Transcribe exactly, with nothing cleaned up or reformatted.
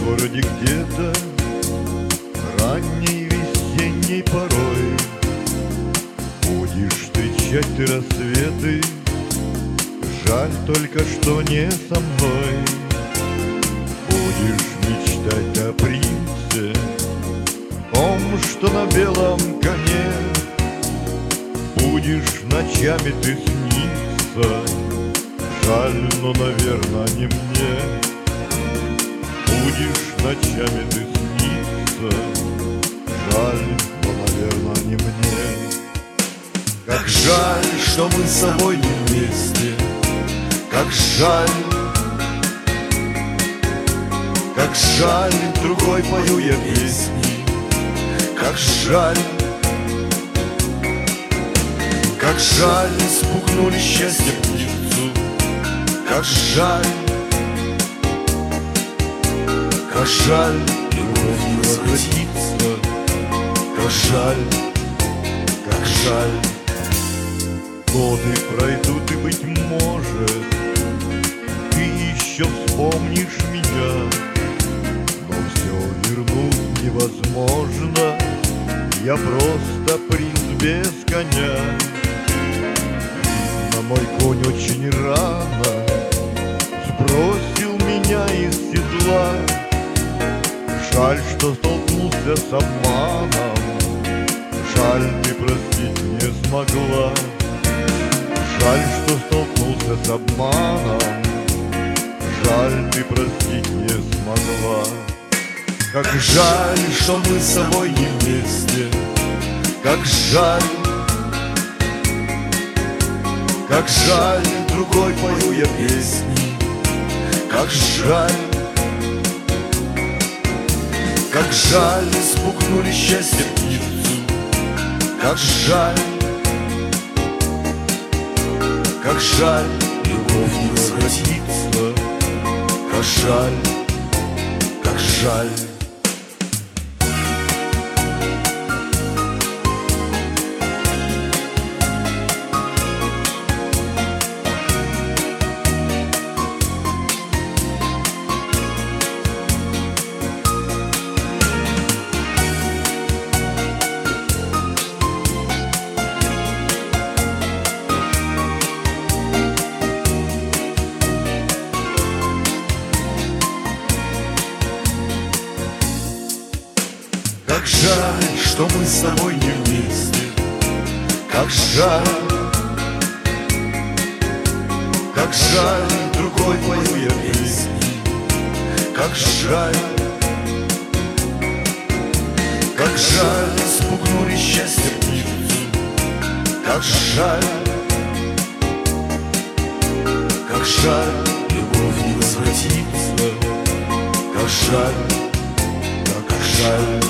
городе где-то ранней весенней порой будешь встречать ты рассветы. Жаль только, что не со мной. Будешь мечтать о принце, том, что на белом коне. Будешь ночами ты сниться. Жаль, но, наверное, не мне. Будешь ночами ты сниться. Жаль, но, наверное, не мне. Как жаль, что мы с собой не вместе. Как жаль, как жаль, другой пою я песни. Как жаль, как жаль, спугнули счастье птицу. Как жаль, как жаль, любовь не возвратится. Как жаль, как жаль. Годы пройдут, и, быть может, ты еще вспомнишь меня. Но все вернуть невозможно. Я просто принц без коня. Видно, мой конь очень рано сбросил меня из седла. Жаль, что столкнулся с обманом. Жаль, ты простить не смогла. Жаль, что столкнулся с обманом. Жаль, ты простить не смогла. Как жаль, что мы с собой не вместе. Как жаль, как жаль, другой пою я песни. Как жаль, как жаль, спугнули счастье птицу. Как жаль, как жаль, любовь не возвратится. Как жаль, как жаль. Как жаль, что мы с тобой не вместе. Как жаль, как жаль, другой пою я песни. Как жаль, как жаль, спугнули счастье птицу. Как жаль, как жаль, любовь не возвратится. Как жаль, как жаль.